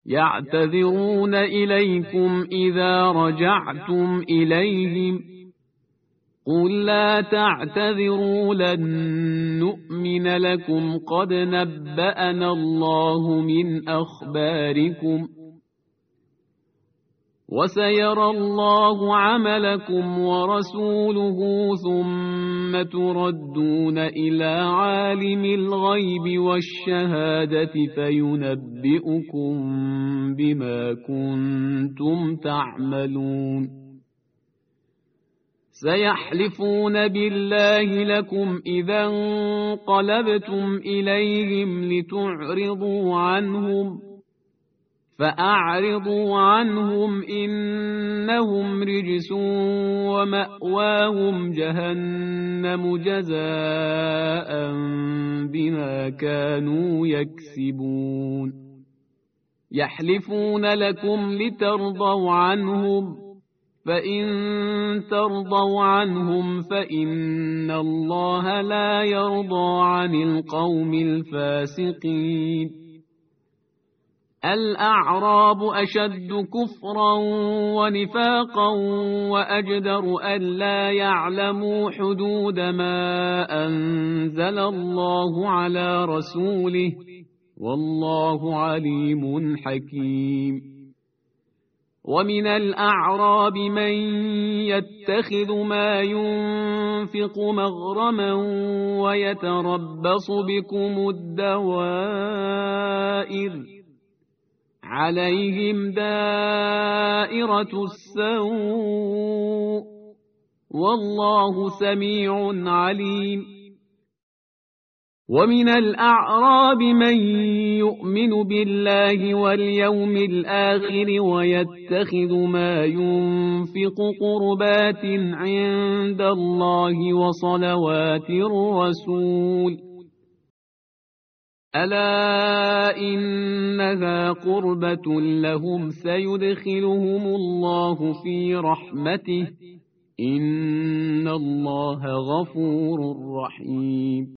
يعتذرون إليكم إذا رجعتم إليهم قل لا تعتذروا لن نؤمن لكم قد نبأنا الله من أخباركم وسيرى الله عملكم ورسوله ثم تردون إلى عالم الغيب والشهادة فينبئكم بما كنتم تعملون سيحلفون بالله لكم إذا انقلبتم إليهم لتعرضوا عنهم فأعرضوا عنهم إنهم رجس ومأواهم جهنم جزاء بما كانوا يكسبون يحلفون لكم لترضوا عنهم فإن ترضوا عنهم فإن الله لا يرضى عن القوم الفاسقين الأعراب أشد كفرا ونفاقا وأجدر ألا يعلموا حدود ما أنزل الله على رسوله والله عليم حكيم ومن الأعراب من يتخذ ما ينفق مغرما ويتربص بكم الدوائر عليهم دائرة السوء والله سميع عليم ومن الأعراب من يؤمن بالله واليوم الآخر ويتخذ ما ينفق قربات عند الله وصلوات الرسول ألا إنها قربة لهم سيدخلهم الله في رحمته إن الله غفور رحيم